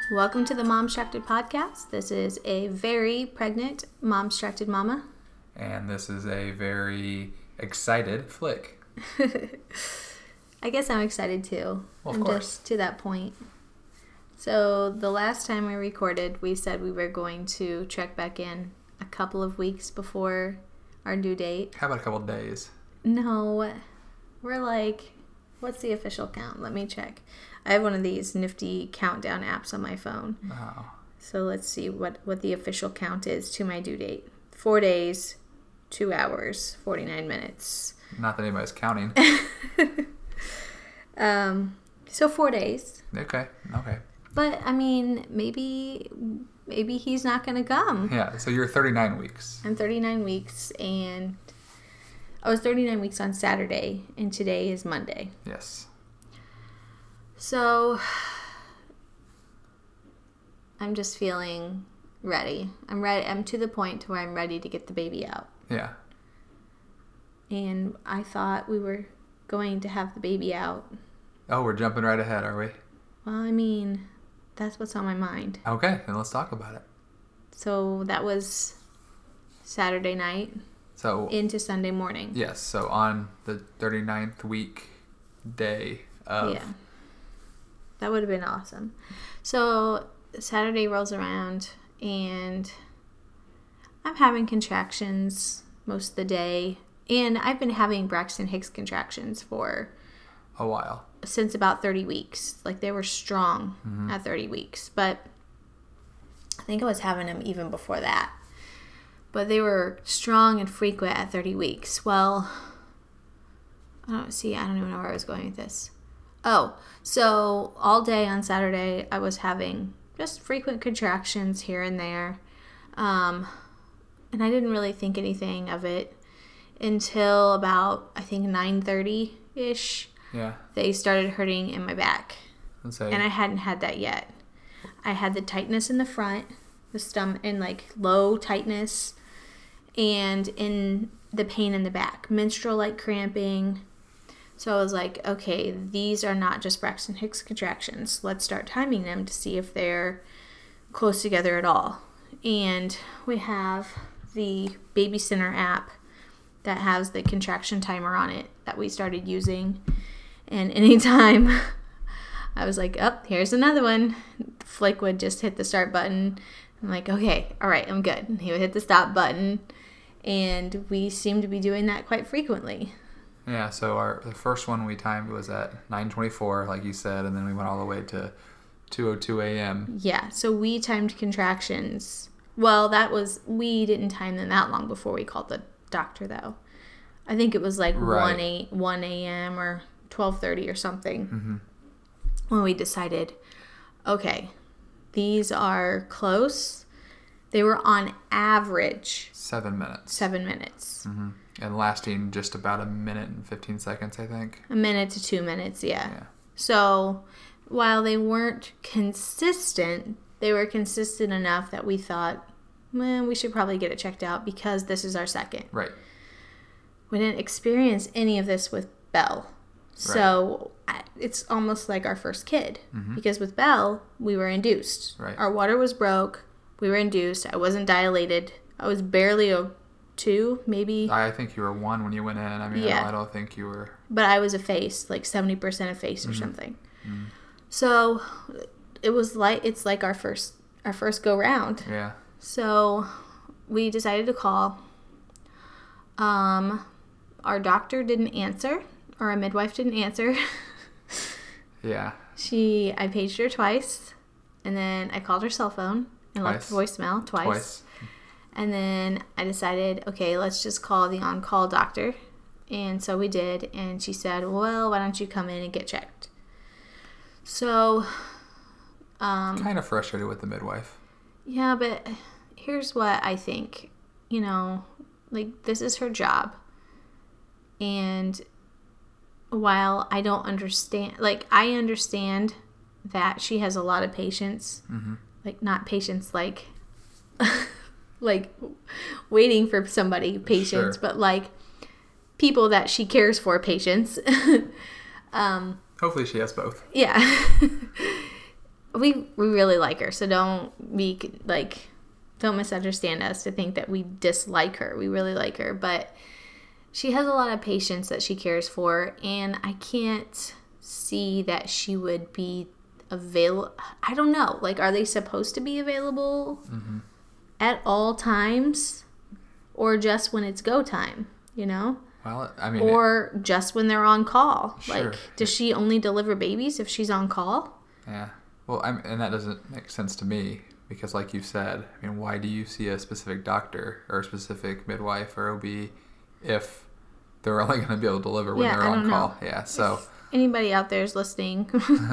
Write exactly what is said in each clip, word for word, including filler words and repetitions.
Welcome to the Momstracted podcast. This is a very pregnant Momstracted mama. And this is a very excited Flick. I guess I'm excited too. Well, of I'm course. just to that point. So the last time we recorded, we said we were going to check back in a couple of weeks before our due date. How about a couple days? No, we're like, what's the official count? Let me check. I have one of these nifty countdown apps on my phone. Oh. So let's see what, what the official count is to my due date. Four days, two hours, forty-nine minutes. Not that anybody's counting. um, so four days. Okay, okay. But, I mean, maybe maybe he's not going to come. Yeah, so you're thirty-nine weeks. I'm thirty-nine weeks, and I was thirty-nine weeks on Saturday, and today is Monday. Yes. So, I'm just feeling ready. I'm ready. I'm to the point to where I'm ready to get the baby out. Yeah. And I thought we were going to have the baby out. Oh, we're jumping right ahead, are we? Well, I mean, that's what's on my mind. Okay, then let's talk about it. So that was Saturday night So, into Sunday morning. yes, so on the thirty-ninth week day of... Yeah. That would have been awesome. So Saturday rolls around and I'm having contractions most of the day. And I've been having Braxton Hicks contractions for a while. since about thirty weeks. Like they were strong Mm-hmm. at thirty weeks. But I think I was having them even before that. But they were strong and frequent at thirty weeks. Well, I don't see, I don't even know where I was going with this. Oh, so all day on Saturday, I was having just frequent contractions here and there. Um, and I didn't really think anything of it until about, I think, nine thirty-ish. Yeah. They started hurting in my back. Let's say, And I hadn't had that yet. I had the tightness in the front, the stomach, and like low tightness, and in the pain in the back, menstrual-like cramping. So I was like, okay, these are not just Braxton Hicks contractions. Let's start timing them to see if they're close together at all. And we have the Baby Center app that has the contraction timer on it that we started using. And anytime I was like, oh, here's another one, Flick would just hit the start button. I'm like, okay, all right, I'm good. And he would hit the stop button. And we seem to be doing that quite frequently. yeah, so our the first one we timed was at nine twenty-four, like you said, and then we went all the way to two oh two a.m. Yeah, so we timed contractions. Well, that was, we didn't time them that long before we called the doctor, though. I think it was like Right. one a.m. or twelve thirty or something Mm-hmm. when we decided, okay, these are close. They were on average Seven minutes. seven minutes. Mm-hmm. And lasting just about a minute and fifteen seconds, I think. A minute to two minutes, yeah. Yeah. So while they weren't consistent, they were consistent enough that we thought, well, we should probably get it checked out because this is our second. Right. We didn't experience any of this with Belle. So I- it's almost like our first kid. Mhm. Because with Belle, we were induced. Right. Our water was broke. We were induced. I wasn't dilated. I was barely a two, maybe. I think you were one when you went in. I mean, Yeah. I don't think you were... But I was a face, like seventy percent a face or Mhm. something. Mm, So it was like, it's like our first, our first go round. yeah. So we decided to call. Um, our doctor didn't answer, or our midwife didn't answer. Yeah. She, I paged her twice, and then I called her cell phone and left a Twice. voicemail twice. Twice. And then I decided, okay, let's just call the on-call doctor. And so we did, and she said, well, why don't you come in and get checked? So, um, Kind of frustrated with the midwife. yeah, but here's what I think. You know, like, this is her job. And while I don't understand, like, I understand that she has a lot of patience. Mm-hmm. Like, not patience, like, like, waiting for somebody, patience, Sure. but, like, people that she cares for, patience. um, Hopefully she has both. yeah. we we really like her, so don't be like, don't misunderstand us to think that we dislike her. We really like her, but she has a lot of patients that she cares for, and I can't see that she would be available. I don't know. Like, are they supposed to be available mm-hmm. at all times, or just when it's go time? You know. Well, I mean, or it, just when they're on call. Sure. Like, does she only deliver babies if she's on call? Yeah. Well, I'm, and that doesn't make sense to me because, like you said, I mean, why do you see a specific doctor or a specific midwife or O B if they're only going to be able to deliver when yeah, they're I on don't call? know. Yeah. So if anybody out there is listening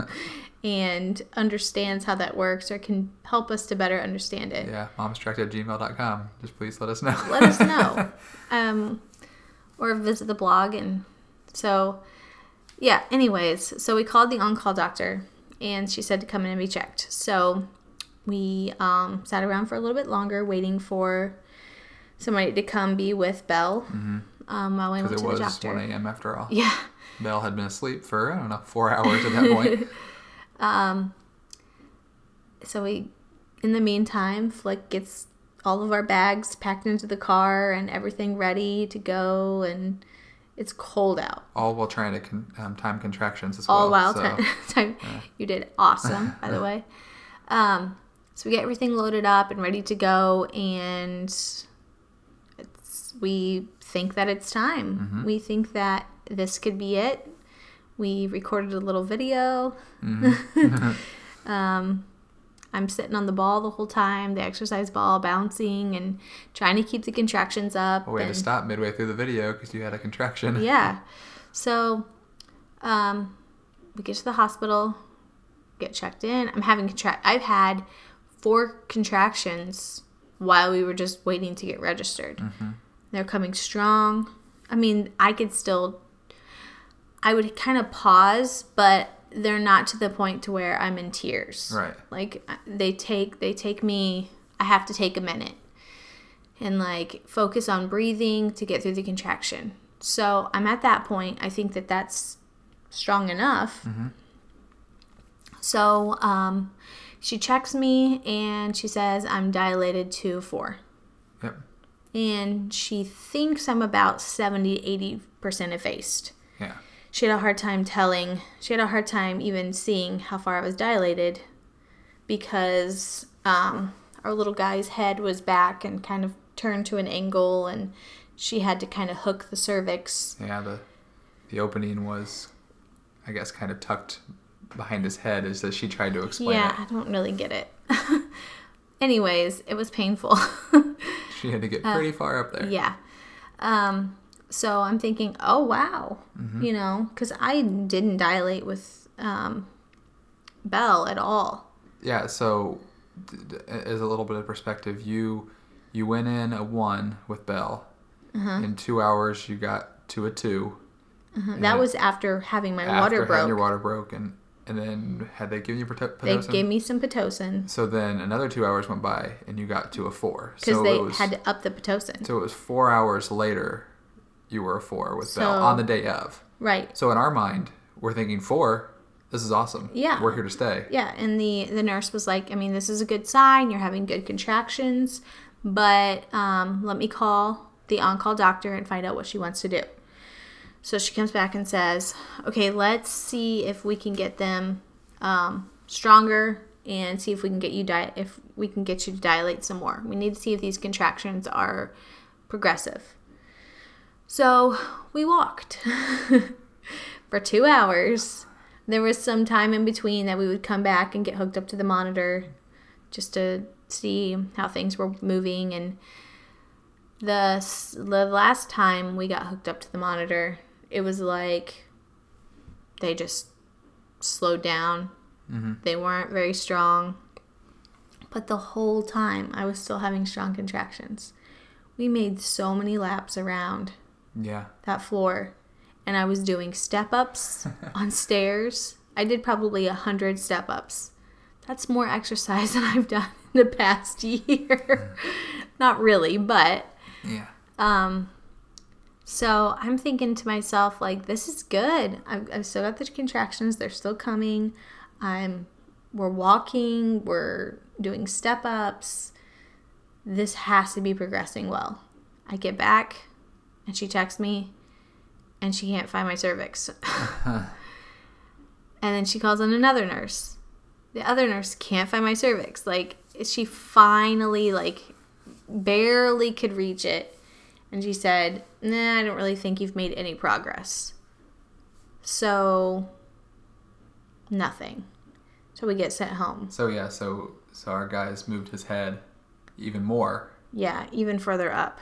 and understands how that works or can help us to better understand it. Yeah. momstrect at gmail dot com. Just please let us know. Let us know. Um, or visit the blog. And so, yeah, anyways, so we called the on-call doctor, and she said to come in and be checked. So we um, sat around for a little bit longer waiting for somebody to come be with Belle mm-hmm. um, while we went to the doctor. Because it was one a.m. after all. Yeah. Belle had been asleep for, I don't know, four hours at that point. um. So we, in the meantime, Flick gets all of our bags packed into the car and everything ready to go, and it's cold out. All while trying to con- um, time contractions as all well. All while so, time. time. Yeah. You did awesome, by the way. Um, so we get everything loaded up and ready to go, and it's, we think that it's time. Mm-hmm. We think that this could be it. We recorded a little video. Mm-hmm. um, I'm sitting on the ball the whole time, the exercise ball, bouncing and trying to keep the contractions up. Well, we had and, to stop midway through the video because you had a contraction. Yeah. So um, we get to the hospital, get checked in. I'm having contract. I've had four contractions while we were just waiting to get registered. Mm-hmm. They're coming strong. I mean, I could still, I would kind of pause, but they're not to the point to where I'm in tears. Right. Like they take, they take me, I have to take a minute and like focus on breathing to get through the contraction. So I'm at that point. I think that that's strong enough. Mm-hmm. So um, she checks me and she says I'm dilated to four. Yep. And she thinks I'm about seventy, eighty percent effaced. Yeah. She had a hard time telling, she had a hard time even seeing how far I was dilated because um, our little guy's head was back and kind of turned to an angle, and she had to kind of hook the cervix. Yeah, the the opening was, I guess, kind of tucked behind his head as she tried to explain yeah, it. Yeah, I don't really get it. Anyways, it was painful. She had to get pretty uh, far up there. Yeah. Um, so I'm thinking, oh, wow. Mm-hmm. You know, because I didn't dilate with um, Belle at all. Yeah, so as a little bit of perspective, you you went in a one with Belle. Uh-huh. In two hours, you got to a two. Uh-huh. That was after having my after water broke. After your water broke, and, and then had they given you Pitocin? They gave me some Pitocin. So then another two hours went by, and you got to a four. Because so they was, had to up the Pitocin. So it was four hours later, you were a four with so, Belle on the day of. Right. So in our mind, we're thinking four. This is awesome. Yeah. We're here to stay. Yeah, and the, the nurse was like, I mean, this is a good sign. You're having good contractions. But um, let me call the on-call doctor and find out what she wants to do. So she comes back and says, okay, let's see if we can get them um, stronger and see if we can get you di- if we can get you to dilate some more. We need to see if these contractions are progressive. So we walked for two hours. There was some time in between that we would come back and get hooked up to the monitor just to see how things were moving. And the, the last time we got hooked up to the monitor, it was like they just slowed down. Mm-hmm. They weren't very strong. But the whole time, I was still having strong contractions. We made so many laps around yeah. that floor. And I was doing step-ups on stairs. I did probably one hundred step-ups. That's more exercise than I've done in the past year. Not really, but... Yeah. Um... So I'm thinking to myself, like, this is good. I've, I've still got the contractions. They're still coming. I'm we're walking, we're doing step ups. This has to be progressing well. I get back and she texts me and she can't find my cervix. And then she calls on another nurse. The other nurse can't find my cervix. Like, she finally, like, barely could reach it. And she said, nah, I don't really think you've made any progress. So, nothing. So we get sent home. So, yeah, so so our guy's moved his head even more. Yeah, even further up.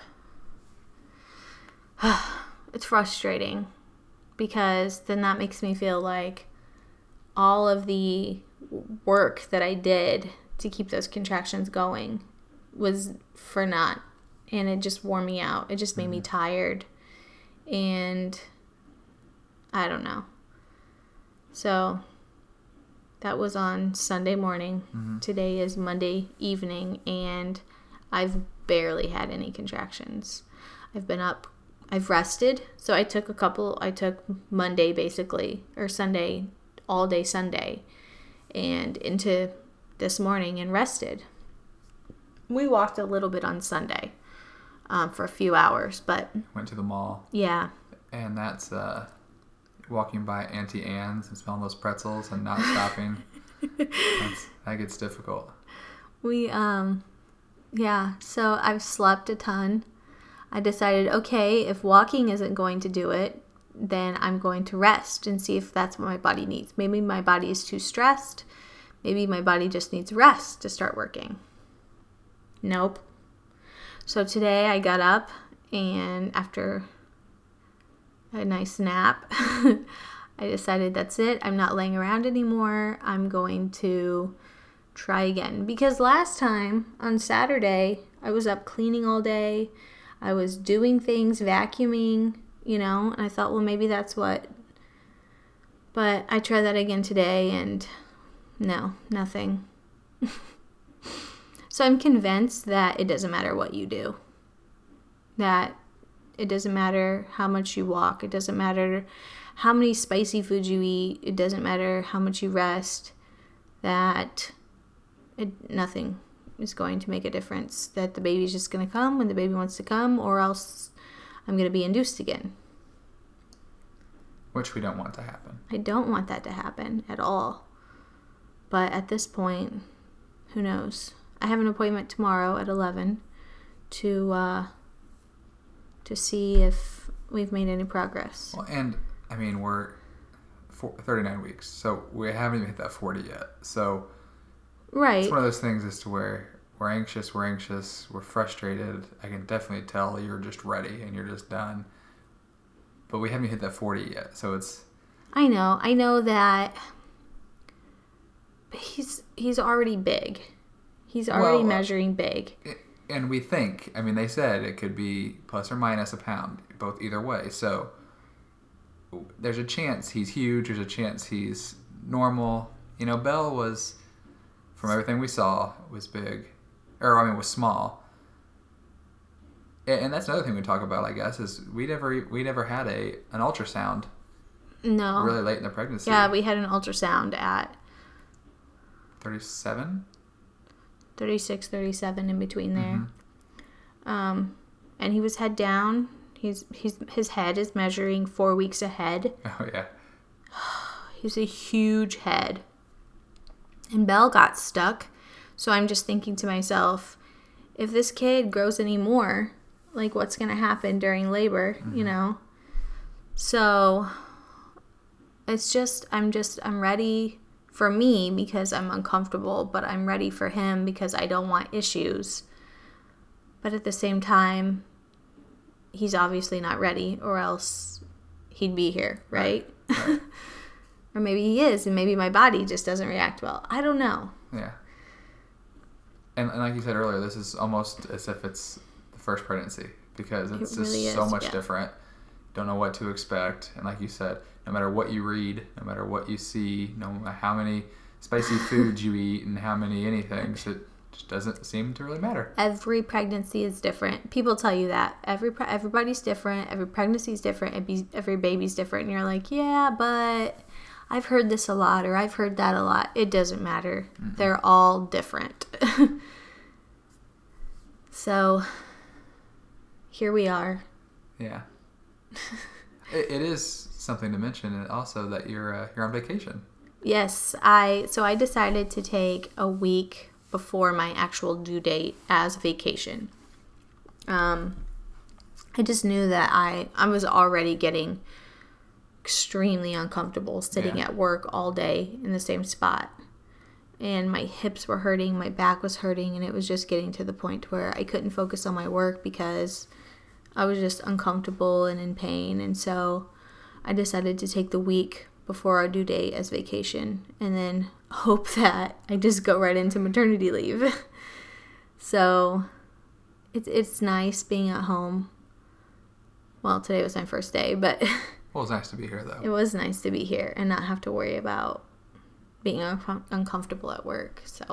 It's frustrating because then that makes me feel like all of the work that I did to keep those contractions going was for naught, and it just wore me out. It just made mm-hmm. me tired, and I don't know. So that was on Sunday morning. Mm-hmm. Today is Monday evening, and I've barely had any contractions. I've been up, I've rested, so I took a couple, I took Monday basically, or Sunday, all day Sunday, and into this morning and rested. We walked a little bit on Sunday um, for a few hours, but... Went to the mall. Yeah. And that's uh, walking by Auntie Anne's and smelling those pretzels and not stopping. That's, that gets difficult. We, um, yeah, so I've slept a ton. I decided, okay, if walking isn't going to do it, then I'm going to rest and see if that's what my body needs. Maybe my body is too stressed. Maybe my body just needs rest to start working. Nope. So today I got up, and after a nice nap, I decided that's it. I'm not laying around anymore. I'm going to try again. Because last time on Saturday, I was up cleaning all day. I was doing things, vacuuming, you know, and I thought, well, maybe that's what. But I tried that again today, and no, nothing. So I'm convinced that it doesn't matter what you do. That it doesn't matter how much you walk. It doesn't matter how many spicy foods you eat. It doesn't matter how much you rest. That it, nothing is going to make a difference. That the baby's just going to come when the baby wants to come, or else I'm going to be induced again. Which we don't want to happen. I don't want that to happen at all. But at this point, who knows? I have an appointment tomorrow at eleven to uh, to see if we've made any progress. Well, and, I mean, we're four, thirty-nine weeks, so we haven't even hit that forty yet. So right. It's one of those things as to where we're anxious, we're anxious, we're frustrated. I can definitely tell you're just ready and you're just done. But we haven't hit that forty yet, so it's... I know. I know that he's he's already big. He's already well, measuring big. And we think, I mean, they said it could be plus or minus a pound, both either way. So there's a chance he's huge. There's a chance he's normal. You know, Belle was, from everything we saw, was big. Or, I mean, was small. And that's another thing we talk about, I guess, is we never we never had a an ultrasound. No. Really late in the pregnancy. Yeah, we had an ultrasound at... thirty-seven? thirty-six, thirty-seven, in between there. Mm-hmm. Um, and he was head down. He's he's his head is measuring four weeks ahead. Oh, yeah. He's a huge head. And Belle got stuck. So I'm just thinking to myself, if this kid grows any more, like, what's going to happen during labor, mm-hmm. you know? So it's just, I'm just, I'm ready for me because I'm uncomfortable, but I'm ready for him because I don't want issues. But at the same time, he's obviously not ready, or else he'd be here, right? Right. Right. Or maybe he is, and maybe my body just doesn't react well. I don't know. Yeah. And, and like you said earlier, this is almost as if it's the first pregnancy, because it's it just really so is, much yeah. different. Don't know what to expect. And like you said, no matter what you read, no matter what you see, no matter how many spicy foods you eat and how many anything, it just doesn't seem to really matter. Every pregnancy is different. People tell you that. Every pre- Everybody's different. Every pregnancy is different. Every, every baby's different. And you're like, yeah, but I've heard this a lot or I've heard that a lot. It doesn't matter. Mm-hmm. They're all different. So, here we are. Yeah. it, it is something to mention also that you're uh, you're on vacation. Yes, I so I decided to take a week before my actual due date as vacation. Um, I just knew that I I was already getting extremely uncomfortable sitting yeah. at work all day in the same spot. And my hips were hurting, my back was hurting, and it was just getting to the point where I couldn't focus on my work because I was just uncomfortable and in pain. And so I decided to take the week before our due date as vacation and then hope that I just go right into maternity leave. So it's it's nice being at home. Well, today was my first day, but well, it was nice to be here, though. It was nice to be here and not have to worry about being un- uncomfortable at work. So,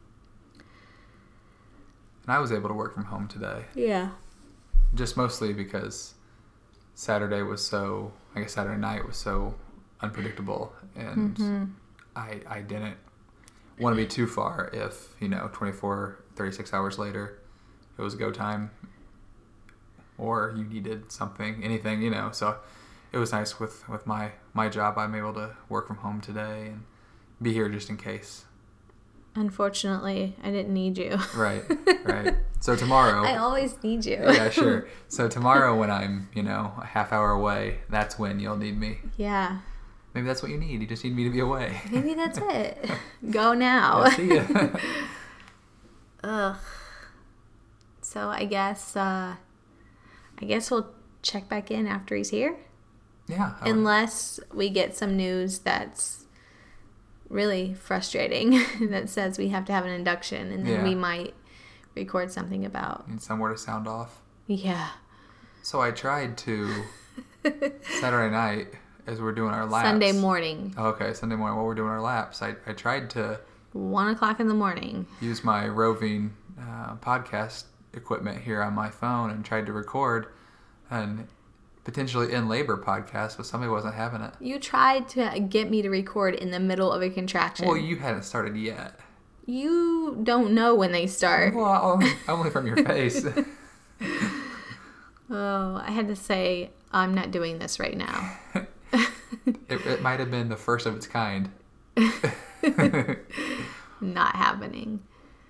and I was able to work from home today. Yeah. Just mostly because Saturday was so, I guess Saturday night was so unpredictable, and mm-hmm. I I didn't want to be too far if, you know, twenty-four, thirty-six hours later it was go time or you needed something, anything, you know. So it was nice with, with my, my job. I'm able to work from home today and be here just in case. Unfortunately, I didn't need you. Right, right. So tomorrow... I always need you. Yeah, sure. So tomorrow when I'm, you know, a half hour away, that's when you'll need me. Yeah. Maybe that's what you need. You just need me to be away. Maybe that's it. Go now. Yeah, see ya. Ugh. So I guess, uh, I guess we'll check back in after he's here. Yeah. Unless we get some news that's really frustrating that says we have to have an induction, and then yeah. we might record something about... Need somewhere to sound off. Yeah. So I tried to, Saturday night, as we're doing our laps... Sunday morning. Oh, okay, Sunday morning, while we're doing our laps, I, I tried to... One o'clock in the morning. Use my roving uh, podcast equipment here on my phone and tried to record an potentially in labor podcast, but somebody wasn't having it. You tried to get me to record in the middle of a contraction. Well, you hadn't started yet. You don't know when they start. Well, only, only from your face. Oh, I had to say, I'm not doing this right now. it, it might have been the first of its kind. Not happening.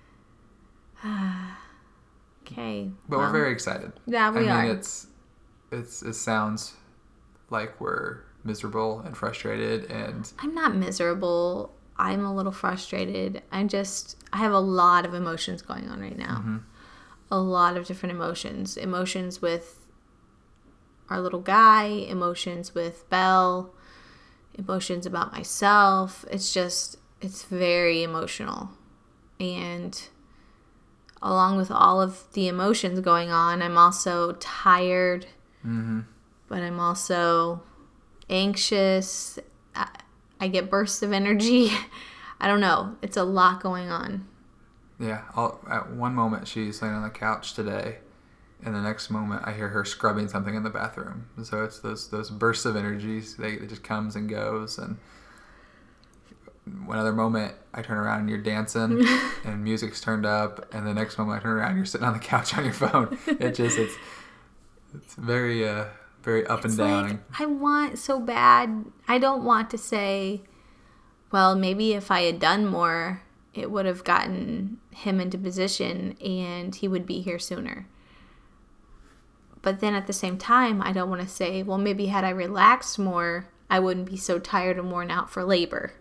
Okay. But well, we're very excited. Yeah, we I are. mean, it's, it's, it sounds like we're miserable and frustrated, and... I'm not miserable. I'm a little frustrated. I'm just... I have a lot of emotions going on right now. Mm-hmm. A lot of different emotions. Emotions with our little guy. Emotions with Belle. Emotions about myself. It's just... It's very emotional. And... along with all of the emotions going on, I'm also tired, mm-hmm. but I'm also anxious. I, I get bursts of energy. I don't know. It's a lot going on. Yeah. I'll, at one moment, she's laying on the couch today, and the next moment, I hear her scrubbing something in the bathroom. So it's those those bursts of energies. They it just comes and goes, and one other moment, I turn around and you're dancing and music's turned up, and the next moment I turn around and you're sitting on the couch on your phone. It just, it's it's very, uh, very up it's and down. Like, I want so bad. I don't want to say, well, maybe if I had done more, it would have gotten him into position and he would be here sooner. But then at the same time, I don't want to say, well, maybe had I relaxed more, I wouldn't be so tired and worn out for labor.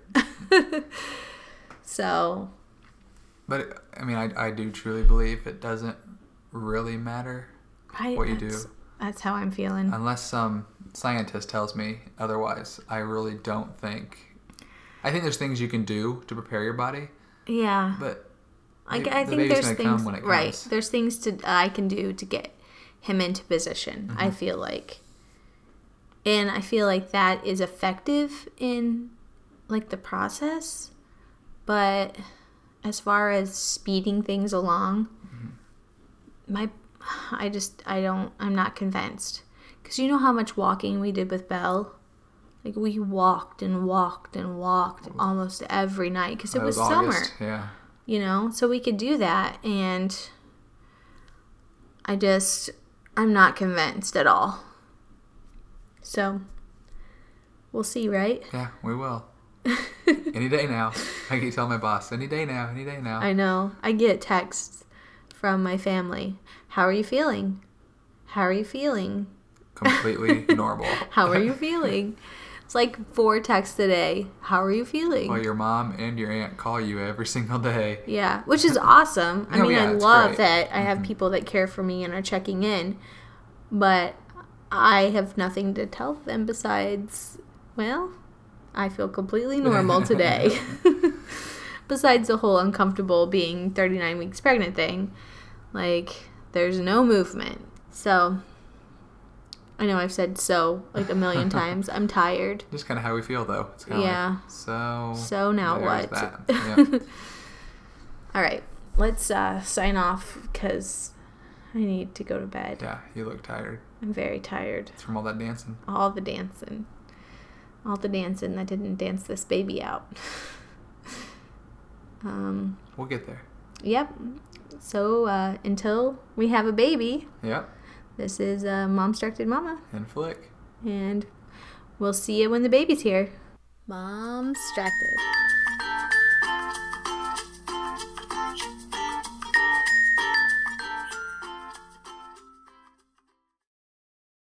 So. But, I mean, I, I do truly believe it doesn't really matter right, what you do. That's how I'm feeling. Unless some scientist tells me otherwise, I really don't think. I think there's things you can do to prepare your body. Yeah. But I, I think there's things, right, there's things to I can do to get him into position, mm-hmm. I feel like. And I feel like that is effective in, like, the process. But as far as speeding things along, mm-hmm. my, I just, I don't, I'm not convinced. Because you know how much walking we did with Belle? Like, we walked and walked and walked almost every night because it It was, was summer. August, yeah. You know? So we could do that. And I just, I'm not convinced at all. So, we'll see, right? Yeah, we will. Any day now. I keep telling my boss, any day now, any day now. I know. I get texts from my family. How are you feeling? How are you feeling? Completely normal. How are you feeling? It's like four texts a day. How are you feeling? Well, your mom and your aunt call you every single day. Yeah, which is awesome. I No, mean, yeah, I it's love great. that I have Mhm. people that care for me and are checking in. But I have nothing to tell them besides, well, I feel completely normal today. Besides the whole uncomfortable being thirty-nine weeks pregnant thing. Like, there's no movement. So, I know I've said so like a million times. I'm tired. Just kind of how we feel, though. It's kind of Yeah. like, so... So now there's what? That. Yeah. All right. Let's uh, sign off because I need to go to bed. Yeah, you look tired. I'm very tired. It's from all that dancing. All the dancing. All the dancing that didn't dance this baby out. um, We'll get there. yep. So uh, until we have a baby, Yep. this is uh, Momstructed Mama. And Flick. And we'll see you when the baby's here. Momstructed.